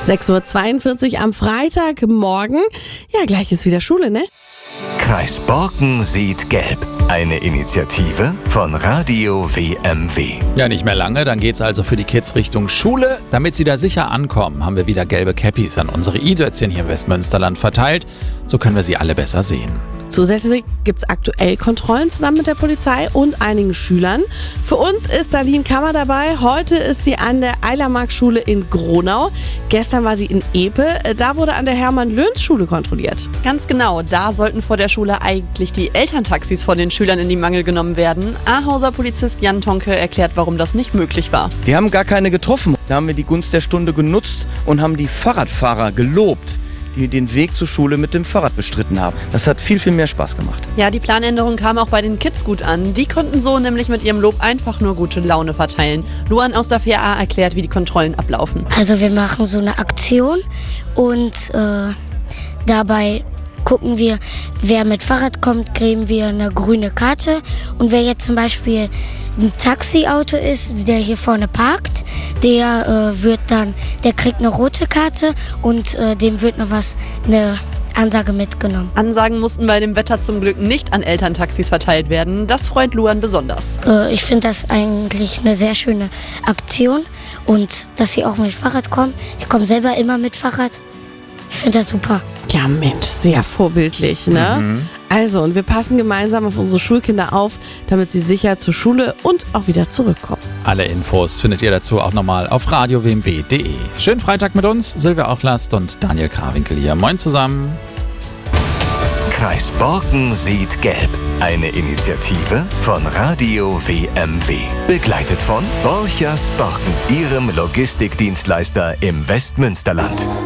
6:42 Uhr am Freitagmorgen. Ja, gleich ist wieder Schule, ne? Kreis Borken sieht gelb. Eine Initiative von Radio WMW. Ja, nicht mehr lange, dann geht's also für die Kids Richtung Schule. Damit sie da sicher ankommen, haben wir wieder gelbe Cappies an unsere E-Dötzchen hier im Westmünsterland verteilt. So können wir sie alle besser sehen. Zusätzlich gibt es aktuell Kontrollen zusammen mit der Polizei und einigen Schülern. Für uns ist Darlene Kammer dabei. Heute ist sie an der Eilermark-Schule in Gronau. Gestern war sie in Epe. Da wurde an der Hermann-Löns-Schule kontrolliert. Ganz genau, da sollten vor der Schule eigentlich die Elterntaxis von den Schülern in die Mangel genommen werden. Ahauser Polizist Jan Tonke erklärt, warum das nicht möglich war. Wir haben gar keine getroffen. Da haben wir die Gunst der Stunde genutzt und haben die Fahrradfahrer gelobt, die den Weg zur Schule mit dem Fahrrad bestritten haben. Das hat viel, viel mehr Spaß gemacht. Ja, die Planänderung kam auch bei den Kids gut an. Die konnten so nämlich mit ihrem Lob einfach nur gute Laune verteilen. Luan aus der 4a erklärt, wie die Kontrollen ablaufen. Also wir machen so eine Aktion und dabei gucken wir, wer mit Fahrrad kommt, kriegen wir eine grüne Karte. Und wer jetzt zum Beispiel ein Taxiauto ist, der hier vorne parkt, der kriegt eine rote Karte und dem wird noch eine Ansage mitgenommen. Ansagen mussten bei dem Wetter zum Glück nicht an Elterntaxis verteilt werden. Das freut Luan besonders. Ich finde das eigentlich eine sehr schöne Aktion und dass sie auch mit Fahrrad kommen. Ich komme selber immer mit Fahrrad. Ich finde das super. Ja, Mensch, sehr vorbildlich, ne? Also, und wir passen gemeinsam auf unsere Schulkinder auf, damit sie sicher zur Schule und auch wieder zurückkommen. Alle Infos findet ihr dazu auch nochmal auf radiowmw.de. Schönen Freitag mit uns, Silvia Auchlast und Daniel Krawinkel hier. Moin zusammen. Kreis Borken sieht gelb. Eine Initiative von Radio WMW. Begleitet von Borchers Borken, ihrem Logistikdienstleister im Westmünsterland.